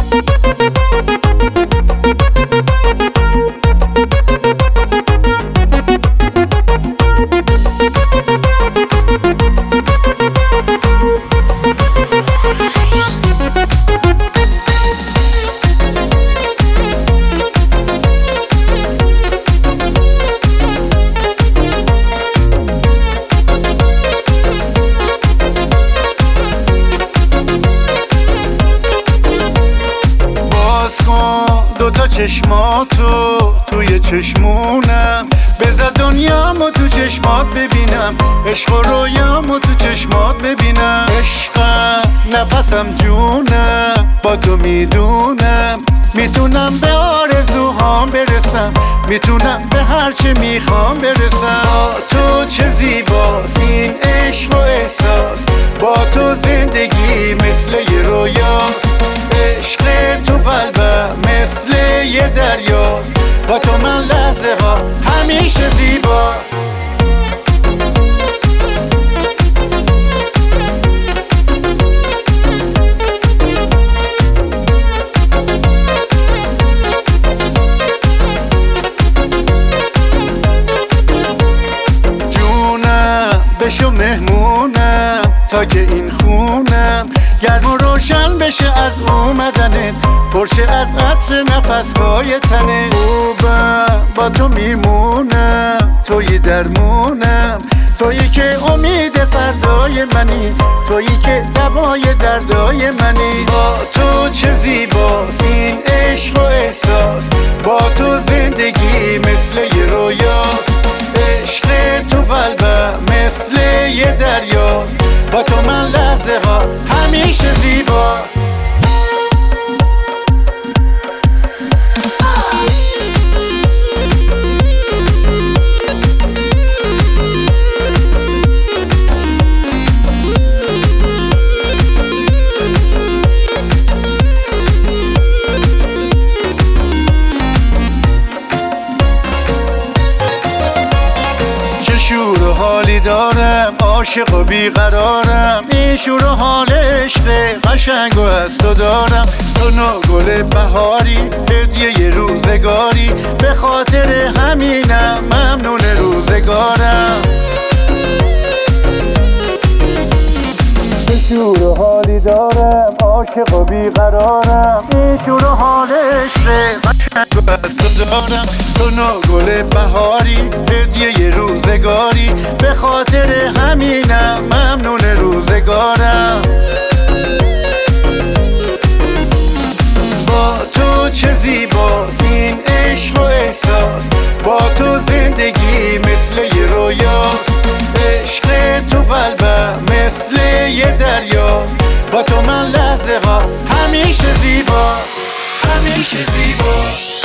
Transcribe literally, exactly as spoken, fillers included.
دوتا چشماتو توی چشمونم، بذار دنیامو تو چشمات ببینم، عشق و رویامو تو چشمات ببینم. عشقم نفسم جونم، با تو میدونم میتونم به آرزوهام برسم، میتونم به هر چه میخوام برسم. با تو چه زیباست این عشق و احساس، با تو زندگی مثل یه رویاست. عشق تو قلبم مثل یه دریاست، با تو من لحظه ها همیشه زیباست. جونم بشو مهمونم تا که این خونم گرم و روشن بشه از اومدنت، پرشه از عطر نفس‌های تنت. خوبم با تو میمونم، توی درمونم، تویی که امید فردای منی، تویی که دوای دردای منی. با تو چه زیباست این عشق و احساس، با تو زندگی مثل یه رویاست. عشق تو قلبم مثل یه دریاست، با تو من لحظه ها همیشه زیباست. شور و حالی دارم، عاشق و بیقرارم، این شور و حال عشق قشنگ و از تو دارم. تو نو گل بهاری، هدیه ی روزگاری، به خاطر همینم ممنون روزگارم. شور و حالی دارم، عاشق و بیقرارم، این شور و حال عشق قشنگ و از تو دارم. تو نو گل بهاری، هدیه ی روزگاری، به خاطر همینم ممنون روزگارم. با تو چه زیباست این عشق و احساس، با تو زندگی مثل یه رویاست. عشق تو قلبم مثل یه دریاست، با تو من لحظه ها همیشه زیباست، همیشه زیباست.